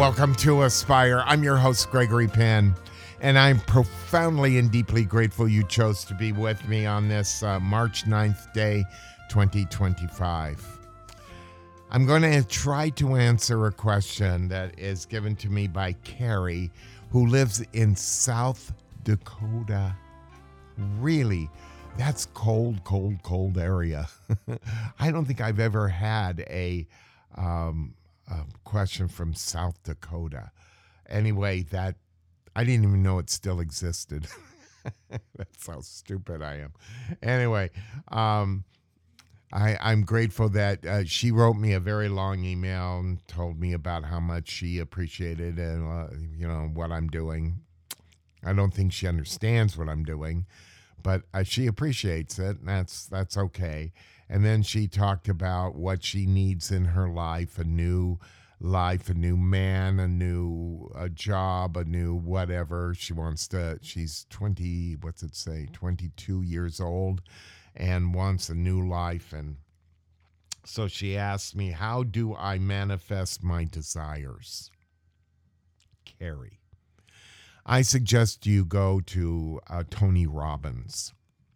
Welcome to Aspire. I'm your host, Gregory Penn, and I'm profoundly and deeply grateful you chose to be with me on this March 9th day, 2025. I'm going to try to answer a question that is given to me by Carrie, who lives in South Dakota. Really, that's cold area. I don't think I've ever had a question from South Dakota. Anyway, that I didn't even know it still existed. That's how stupid I am. Anyway, I'm grateful that she wrote me a very long email and told me about how much she appreciated and what I'm doing. I don't think she understands what I'm doing, but she appreciates it, and that's okay. And then she talked about what she needs in her life, a new man, a new job, a new whatever. She's 22 years old and wants a new life. And so she asked me, how do I manifest my desires? Carrie, I suggest you go to Tony Robbins.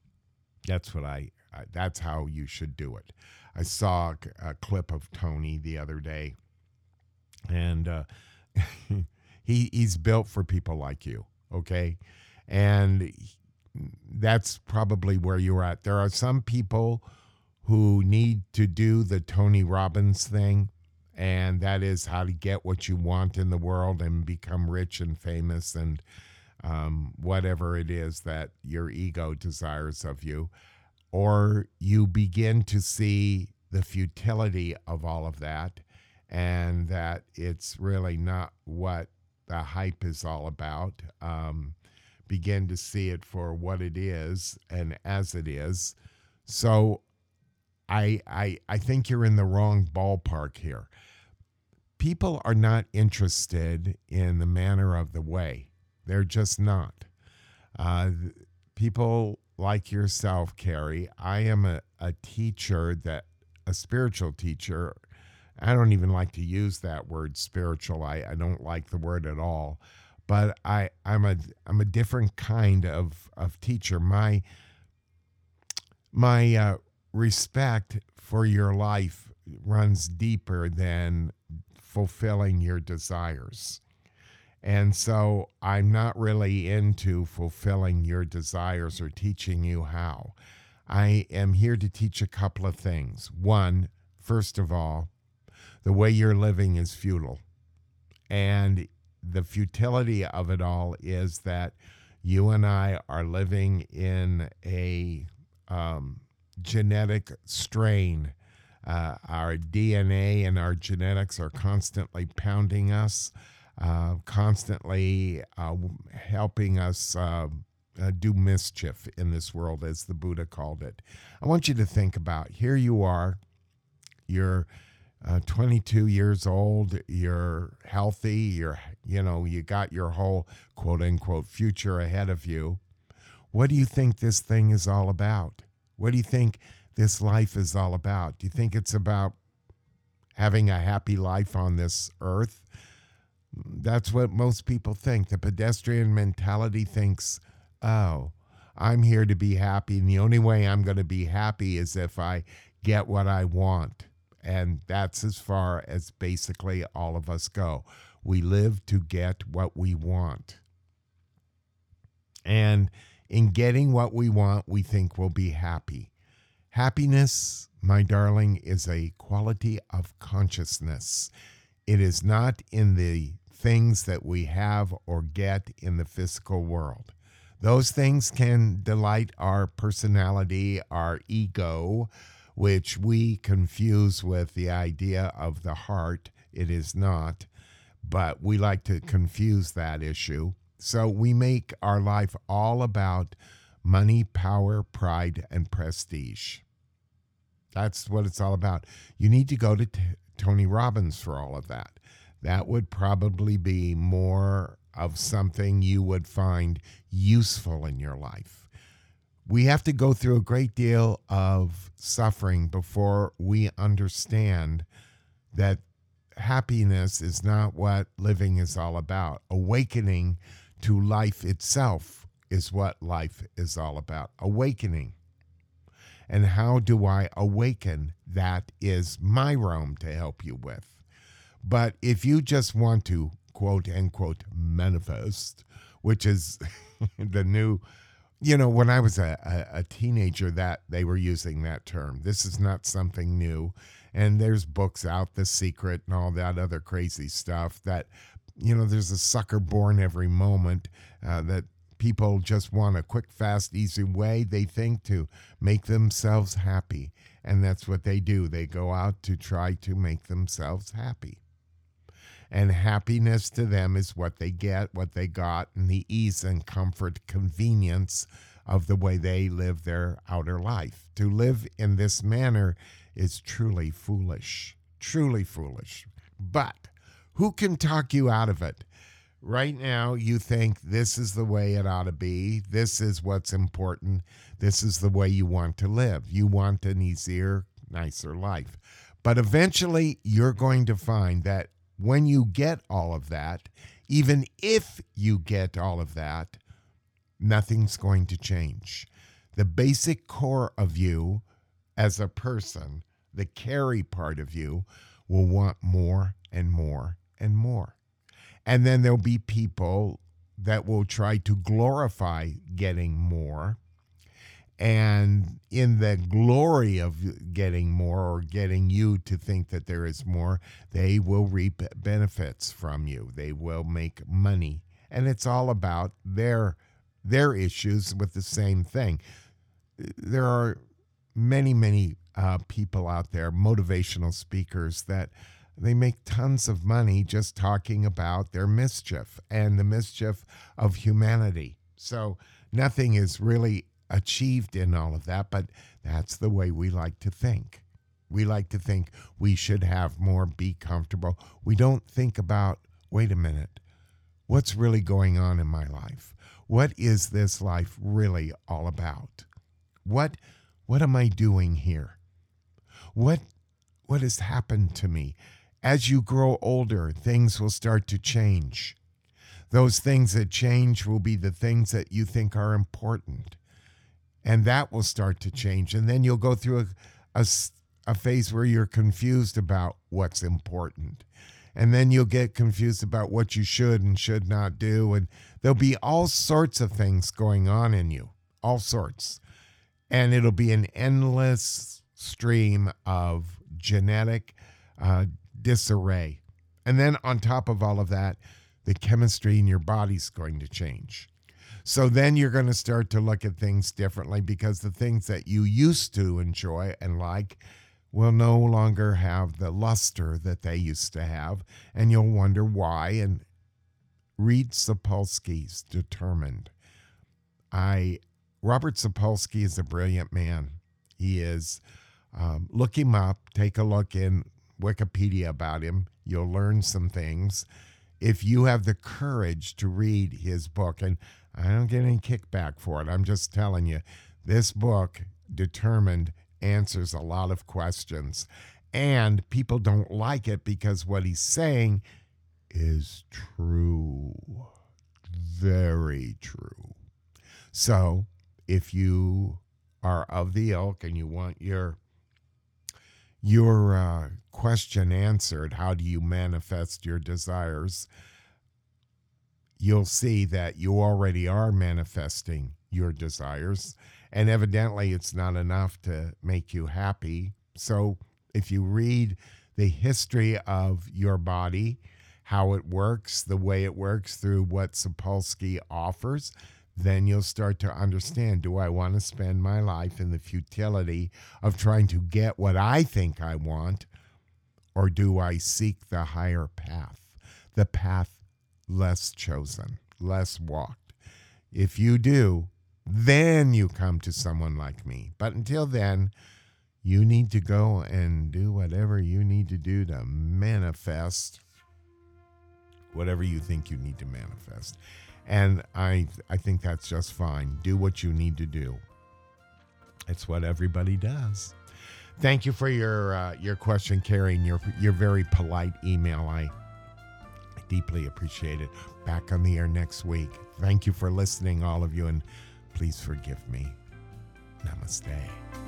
That's how you should do it. I saw a clip of Tony the other day, and he's built for people like you, okay? And that's probably where you're at. There are some people who need to do the Tony Robbins thing, and that is how to get what you want in the world and become rich and famous and whatever it is that your ego desires of you. Or you begin to see the futility of all of that and that it's really not what the hype is all about. Begin to see it for what it is and as it is. So I think you're in the wrong ballpark here. People are not interested in the manner of the way. They're just not. People like yourself, Carrie, I am a teacher, a spiritual teacher. I don't even like to use that word spiritual. I don't like the word at all. But I'm a different kind of teacher. My respect for your life runs deeper than fulfilling your desires. And so I'm not really into fulfilling your desires or teaching you how. I am here to teach a couple of things. One, first of all, the way you're living is futile. And the futility of it all is that you and I are living in a genetic strain. Our DNA and our genetics are constantly pounding us. Constantly helping us do mischief in this world, as the Buddha called it. I want you to think about, here you are, you're 22 years old, you're healthy, you got your whole quote unquote future ahead of you. What do you think this thing is all about? What do you think this life is all about? Do you think it's about having a happy life on this earth? That's what most people think. The pedestrian mentality thinks, oh, I'm here to be happy, and the only way I'm going to be happy is if I get what I want. And that's as far as basically all of us go. We live to get what we want. And in getting what we want, we think we'll be happy. Happiness, my darling, is a quality of consciousness. It is not in the things that we have or get in the physical world. Those things can delight our personality, our ego, which we confuse with the idea of the heart. It is not, but we like to confuse that issue. So we make our life all about money, power, pride, and prestige. That's what it's all about. You need to go to Tony Robbins for all of that. That would probably be more of something you would find useful in your life. We have to go through a great deal of suffering before we understand that happiness is not what living is all about. Awakening to life itself is what life is all about. Awakening. And how do I awaken? That is my realm to help you with. But if you just want to, quote unquote, manifest, which is the new, when I was a teenager, that they were using that term. This is not something new. And there's books out, The Secret and all that other crazy stuff that, there's a sucker born every moment that people just want a quick, fast, easy way, they think, to make themselves happy. And that's what they do. They go out to try to make themselves happy. And happiness to them is what they get, what they got, and the ease and comfort, convenience of the way they live their outer life. To live in this manner is truly foolish, truly foolish. But who can talk you out of it? Right now, you think this is the way it ought to be. This is what's important. This is the way you want to live. You want an easier, nicer life. But eventually, you're going to find that when you get all of that, even if you get all of that, nothing's going to change. The basic core of you as a person, the carry part of you, will want more and more and more. And then there'll be people that will try to glorify getting more. And in the glory of getting more, or getting you to think that there is more, they will reap benefits from you. They will make money. And it's all about their issues with the same thing. There are many people out there, motivational speakers, that they make tons of money just talking about their mischief and the mischief of humanity. So nothing is really achieved in all of that, but that's the way we like to think. We like to think we should have more, be comfortable. We don't think about, wait a minute, what's really going on in my life? What is this life really all about? What am I doing here? What has happened to me? As you grow older, things will start to change. Those things that change will be the things that you think are important. And that will start to change. And then you'll go through a phase where you're confused about what's important. And then you'll get confused about what you should and should not do. And there'll be all sorts of things going on in you, all sorts. And it'll be an endless stream of genetic disarray. And then on top of all of that, the chemistry in your body's going to change. So then you're going to start to look at things differently, because the things that you used to enjoy and like will no longer have the luster that they used to have, and you'll wonder why. And read Sapolsky's Determined. Robert Sapolsky is a brilliant man. He is. Look him up. Take a look in Wikipedia about him. You'll learn some things if you have the courage to read his book. And I don't get any kickback for it. I'm just telling you, this book, Determined, answers a lot of questions. And people don't like it because what he's saying is true. Very true. So if you are of the ilk and you want your question answered, how do you manifest your desires? You'll see that you already are manifesting your desires, and evidently it's not enough to make you happy. So if you read the history of your body, how it works, the way it works through what Sapolsky offers, then you'll start to understand, do I want to spend my life in the futility of trying to get what I think I want, or do I seek the higher path, the path less chosen, less walked? If you do, then you come to someone like me. But until then, you need to go and do whatever you need to do to manifest whatever you think you need to manifest. And I think that's just fine. Do what you need to do. It's what everybody does. Thank you for your question, Carrie, and your very polite email. I deeply appreciate it. Back on the air next week. Thank you for listening, all of you, and please forgive me. Namaste.